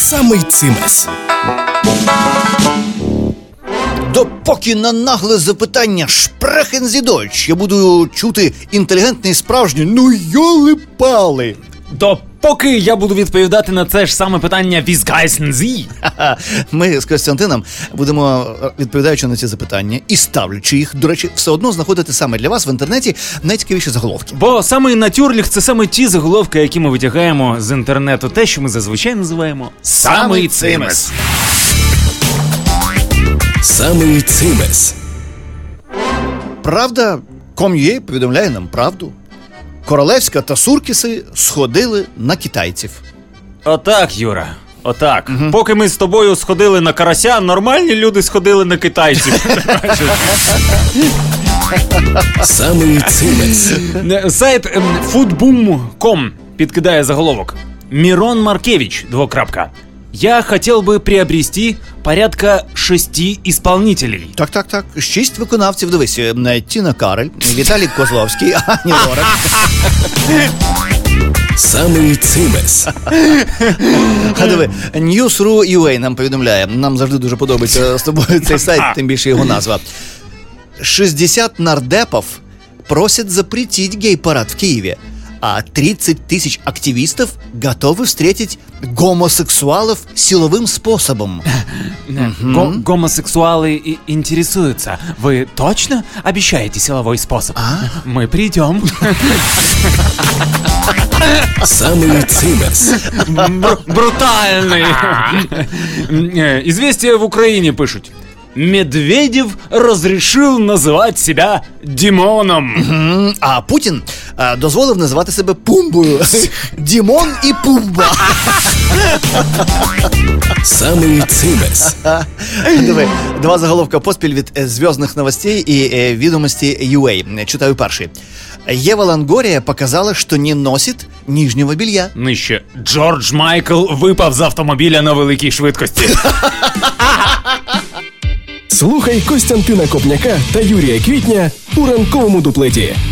Самий цимес. Допоки на нагле запитання «Шпрехен зі Дойч» я буду чути інтелігентний справжній «Ну йоли-пали». Допоки я буду відповідати на це ж саме питання «Wie heißen Sie?». Ми з Костянтином будемо, відповідаючи на ці запитання і ставлячи їх, до речі, все одно знаходити саме для вас в інтернеті найцікавіші заголовки. Бо саме натюрліх – це саме ті заголовки, які ми витягаємо з інтернету. Те, що ми зазвичай називаємо «Самий цимес». Самий цимес. Правда.com.ua повідомляє нам правду. Королевська та Суркіси сходили на китайців. Отак, Юра, отак. Поки ми з тобою сходили на карася, нормальні люди сходили на китайців. Самий цимес. Сайт foodboom.com підкидає заголовок. Мирон Маркевич, : «Я хотел бы приобрести порядка 6 исполнителей». Так. 6 виконавців, дивись. Тіна Кароль, Віталій Козловський, Ані Лорак. Самий цимес. А диви, News.ru.ua нам повідомляє. Нам завжди дуже подобається з тобою цей сайт, тим більше його назва. 60 нардепов просят запретить гей-парад в Киеве, а 30 тысяч активистов готовы встретить гомосексуалов силовым способом. Гомосексуалы интересуются. Вы точно обещаете силовой способ? Мы придем. Самый цимес. Брутальный. Известия в Украине пишут. Медведев разрешил называть себя Димоном. А Путін дозволив називати себе Пумбою. Дімон і Пумба. Самий цимес. Диви, 2 заголовка поспіль від зв'язних новостей і відомості UA. Читаю перший. Ева Лонгория показала, что не носит нижнего белья. Нижче. Джордж Майкл випав з автомобіля на великій швидкості. Слухай Костянтина Копняка та Юрія Квітня у ранковому дуплеті.